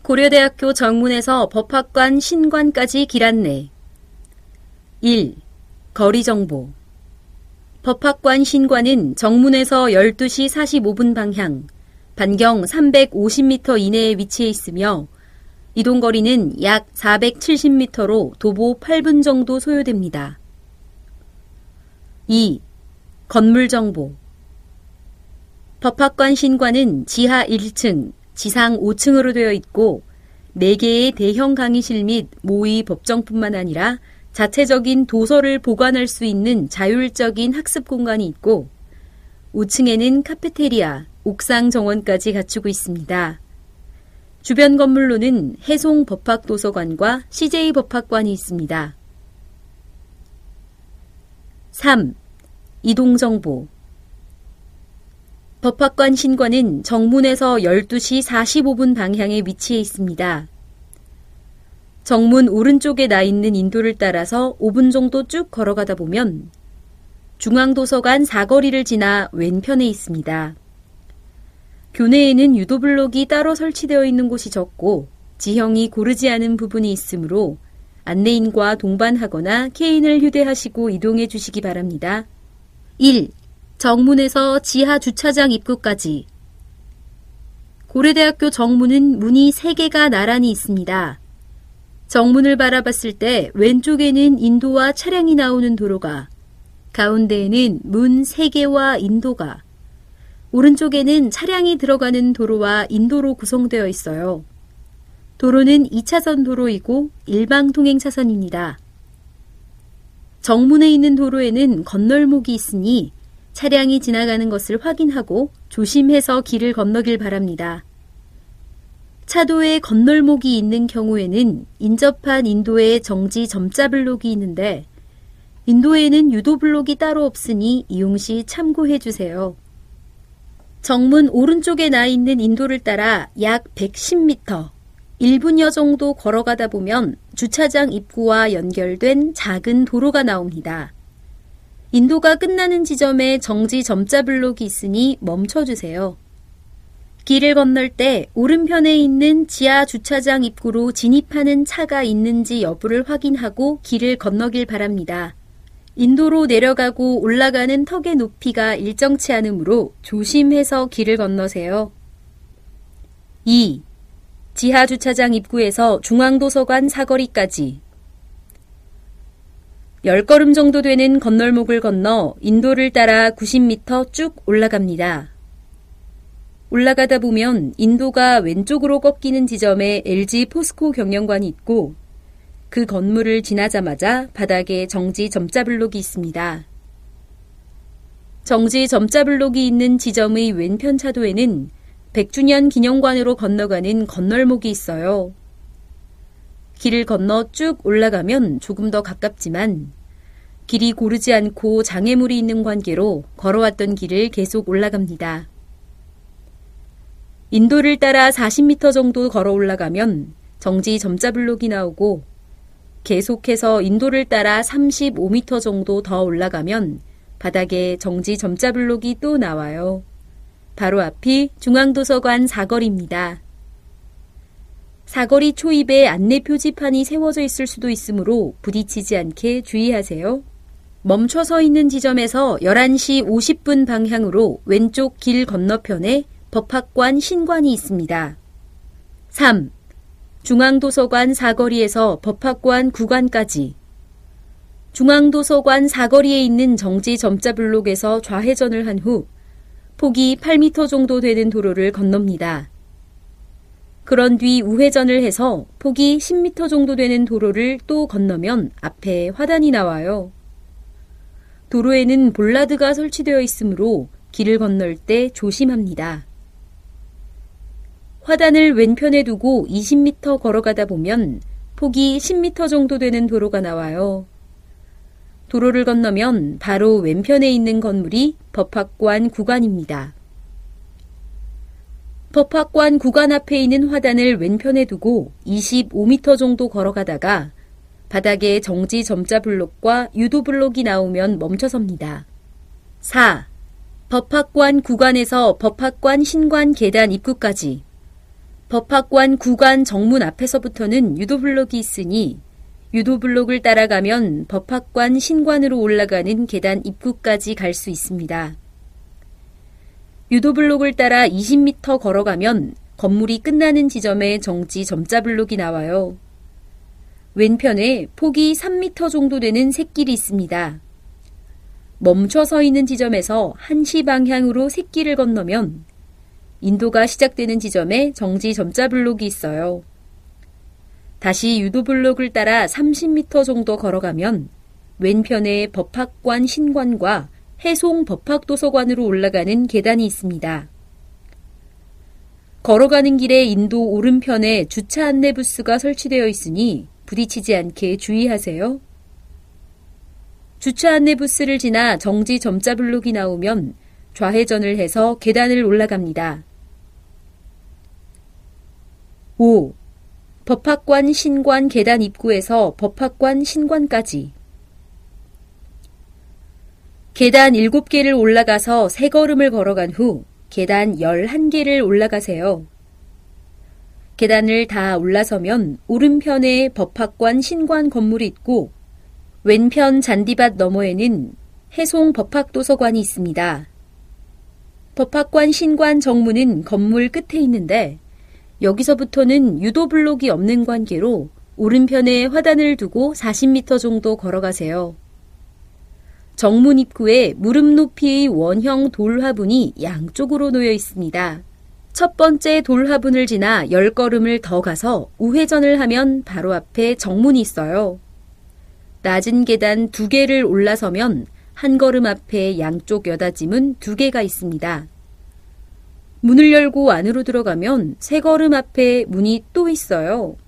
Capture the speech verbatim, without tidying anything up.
고려대학교 정문에서 법학관 신관까지 길 안내. 일. 거리정보. 법학관 신관은 정문에서 열두 시 사십오 분 방향, 반경 삼백오십 미터 이내에 위치해 있으며 이동거리는 약 사백칠십 미터로 도보 팔 분 정도 소요됩니다. 이. 건물정보. 법학관 신관은 지하 일 층, 지상 오 층으로 되어 있고 네 개의 대형 강의실 및 모의 법정뿐만 아니라 자체적인 도서를 보관할 수 있는 자율적인 학습 공간이 있고 오 층에는 카페테리아, 옥상 정원까지 갖추고 있습니다. 주변 건물로는 해송 법학도서관과 씨제이 법학관이 있습니다. 삼. 이동정보. 법학관 신관은 정문에서 열두 시 사십오 분 방향에 위치해 있습니다. 정문 오른쪽에 나 있는 인도를 따라서 오 분 정도 쭉 걸어가다 보면 중앙도서관 사거리를 지나 왼편에 있습니다. 교내에는 유도블록이 따로 설치되어 있는 곳이 적고 지형이 고르지 않은 부분이 있으므로 안내인과 동반하거나 케인을 휴대하시고 이동해 주시기 바랍니다. 일. 정문에서 지하 주차장 입구까지. 고려대학교 정문은 문이 세 개가 나란히 있습니다. 정문을 바라봤을 때 왼쪽에는 인도와 차량이 나오는 도로가, 가운데에는 문 세 개와 인도가, 오른쪽에는 차량이 들어가는 도로와 인도로 구성되어 있어요. 도로는 이 차선 도로이고 일방 통행 차선입니다. 정문에 있는 도로에는 건널목이 있으니 차량이 지나가는 것을 확인하고 조심해서 길을 건너길 바랍니다. 차도에 건널목이 있는 경우에는 인접한 인도에 정지 점자 블록이 있는데 인도에는 유도 블록이 따로 없으니 이용 시 참고해 주세요. 정문 오른쪽에 나 있는 인도를 따라 약 백십 미터, 일 분여 정도 걸어가다 보면 주차장 입구와 연결된 작은 도로가 나옵니다. 인도가 끝나는 지점에 정지 점자 블록이 있으니 멈춰주세요. 길을 건널 때 오른편에 있는 지하 주차장 입구로 진입하는 차가 있는지 여부를 확인하고 길을 건너길 바랍니다. 인도로 내려가고 올라가는 턱의 높이가 일정치 않으므로 조심해서 길을 건너세요. 이. 지하 주차장 입구에서 중앙도서관 사거리까지. 열 걸음 정도 되는 건널목을 건너 인도를 따라 구십 미터 쭉 올라갑니다. 올라가다 보면 인도가 왼쪽으로 꺾이는 지점에 엘지 포스코 경영관이 있고 그 건물을 지나자마자 바닥에 정지 점자 블록이 있습니다. 정지 점자 블록이 있는 지점의 왼편 차도에는 백 주년 기념관으로 건너가는 건널목이 있어요. 길을 건너 쭉 올라가면 조금 더 가깝지만 길이 고르지 않고 장애물이 있는 관계로 걸어왔던 길을 계속 올라갑니다. 인도를 따라 사십 미터 정도 걸어 올라가면 정지 점자 블록이 나오고 계속해서 인도를 따라 삼십오 미터 정도 더 올라가면 바닥에 정지 점자 블록이 또 나와요. 바로 앞이 중앙도서관 사거리입니다. 사거리 초입에 안내 표지판이 세워져 있을 수도 있으므로 부딪히지 않게 주의하세요. 멈춰 서 있는 지점에서 열한 시 오십 분 방향으로 왼쪽 길 건너편에 법학관 신관이 있습니다. 삼. 중앙도서관 사거리에서 법학관 구관까지. 중앙도서관 사거리에 있는 정지 점자 블록에서 좌회전을 한 후 폭이 팔 미터 정도 되는 도로를 건넙니다. 그런 뒤 우회전을 해서 폭이 십 미터 정도 되는 도로를 또 건너면 앞에 화단이 나와요. 도로에는 볼라드가 설치되어 있으므로 길을 건널 때 조심합니다. 화단을 왼편에 두고 이십 미터 걸어가다 보면 폭이 십 미터 정도 되는 도로가 나와요. 도로를 건너면 바로 왼편에 있는 건물이 법학관 구관입니다. 법학관 구관 앞에 있는 화단을 왼편에 두고 이십오 미터 정도 걸어가다가 바닥에 정지 점자 블록과 유도 블록이 나오면 멈춰섭니다. 사. 법학관 구관에서 법학관 신관 계단 입구까지. 법학관 구관 정문 앞에서부터는 유도블록이 있으니 유도블록을 따라가면 법학관 신관으로 올라가는 계단 입구까지 갈 수 있습니다. 유도블록을 따라 이십 미터 걸어가면 건물이 끝나는 지점에 정지 점자블록이 나와요. 왼편에 폭이 삼 미터 정도 되는 샛길이 있습니다. 멈춰 서 있는 지점에서 한시 방향으로 샛길을 건너면 인도가 시작되는 지점에 정지 점자블록이 있어요. 다시 유도블록을 따라 삼십 미터 정도 걸어가면 왼편에 법학관 신관과 해송 법학도서관으로 올라가는 계단이 있습니다. 걸어가는 길에 인도 오른편에 주차 안내 부스가 설치되어 있으니 부딪히지 않게 주의하세요. 주차 안내 부스를 지나 정지 점자블록이 나오면 좌회전을 해서 계단을 올라갑니다. 오. 법학관 신관 계단 입구에서 법학관 신관까지. 계단 일곱 개를 올라가서 세 걸음을 걸어간 후 계단 열한 개를 올라가세요. 계단을 다 올라서면 오른편에 법학관 신관 건물이 있고 왼편 잔디밭 너머에는 해송 법학도서관이 있습니다. 법학관 신관 정문은 건물 끝에 있는데 여기서부터는 유도블록이 없는 관계로 오른편에 화단을 두고 사십 미터 정도 걸어가세요. 정문 입구에 무릎 높이의 원형 돌 화분이 양쪽으로 놓여 있습니다. 첫 번째 돌 화분을 지나 열 걸음을 더 가서 우회전을 하면 바로 앞에 정문이 있어요. 낮은 계단 두 개를 올라서면 한 걸음 앞에 양쪽 여닫이문 두 개가 있습니다. 문을 열고 안으로 들어가면 세 걸음 앞에 문이 또 있어요.